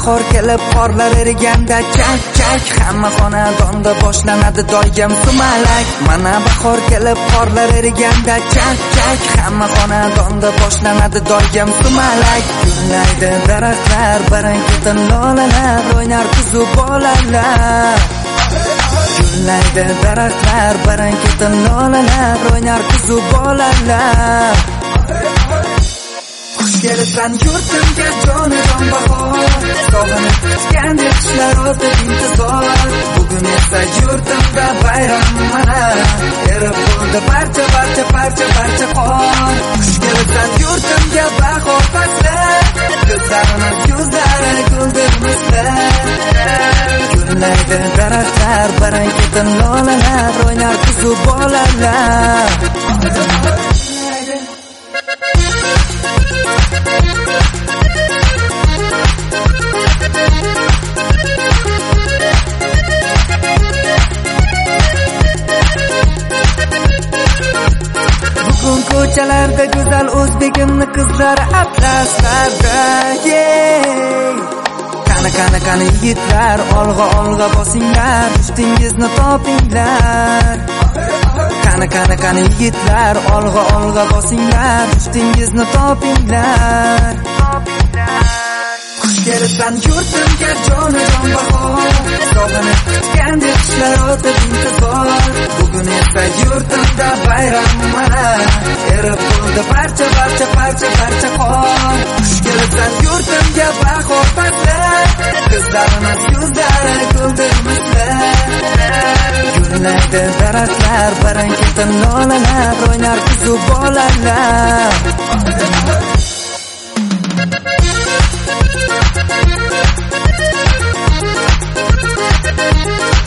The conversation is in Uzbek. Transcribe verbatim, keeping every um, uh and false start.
bahor kelib qorlar eriganda chak chak hamma xonadonda boshlanadi doim sumalak. Mana bahor kelib qorlar eriganda chak chak hamma xonadonda boshlanadi doim sumalak. Gullaydi daraxtlar, baran-ketin lolalar, o'ynar qizu bolalar. Gullaydi daraxtlar, baran-ketin lolalar, o'ynar qizu bolalar. Xush kelibsan yurtimga jonajon bahor, sog'inib kutgandek qushlar o'tib intizor. Bugun esa yurtimda bayram mana, erib bo'ldi barcha barcha barcha barcha qor. Xush kelibsan yurtimga bahor fasli, ko'zlarimiz yuzlari guldir misli. Gullaydi daraxtlar, baran-ketin lolalar, o'ynar qizu bolalar. Bugun ko'chalarda go'zal o'zbegimni qizlari atlaslarda. Qani qani qani yigitlar, olg'a olg'a bosinglar, ustingizni topinglar. Qani qani qani yigitlar, olg'a olg'a bosinglar, ustingizni topinglar. Xush kelibsan yurtimga jonajon bahor, sog'inib kutgandek qushlar o'tib intizor. Bugun esa yurtimda bayram mana, erib bo'ldi barcha barcha barcha barcha qor. Xush kelibsan yurtimga bahor fasli, ko'zlarimiz yuzlari guldir misli. Gullaydi daraxtlar, baran-ketin lolalar, o'ynar qizu bolalar. We'll be right back.